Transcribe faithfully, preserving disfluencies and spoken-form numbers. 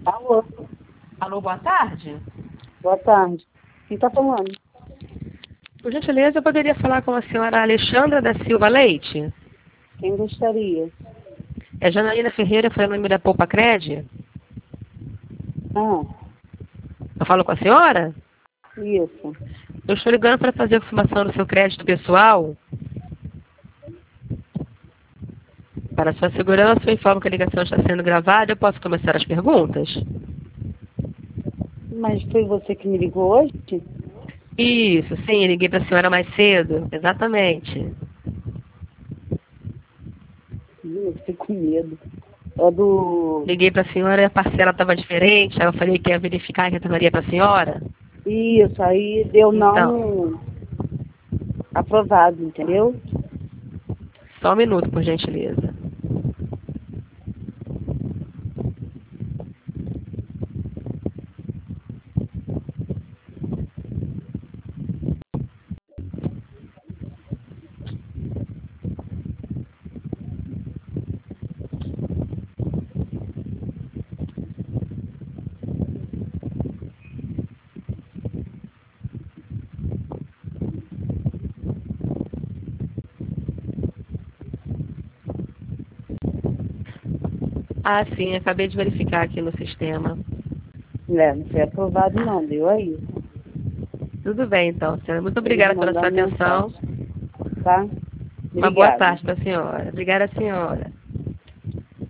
Alô, Alô, boa tarde. boa tarde. Quem está falando? Por gentileza, eu poderia falar com a senhora Alexandra da Silva Leite? Quem gostaria? É Janaína Ferreira, foi o nome da Poupa Cred? Ah, Eu falo com a senhora? isso. Eu estou ligando para fazer a confirmação do seu crédito pessoal. Para sua segurança, eu informo que a ligação está sendo gravada. Eu posso começar as perguntas? Mas foi você que me ligou hoje? Isso, sim, liguei para a senhora mais cedo. Exatamente. Ih, eu fiquei com medo. É do... Liguei para a senhora e a parcela estava diferente. Aí eu falei que ia verificar e retornaria para a senhora. Isso, aí deu Então, não aprovado, entendeu? só um minuto, por gentileza. Ah, sim, acabei de verificar aqui no sistema. É, não foi aprovado não, deu aí. Tudo bem, então, senhora. Muito Eles obrigada pela sua mandaram atenção. mensagem, tá? Uma boa Obrigada. tarde para a senhora. Obrigada, senhora.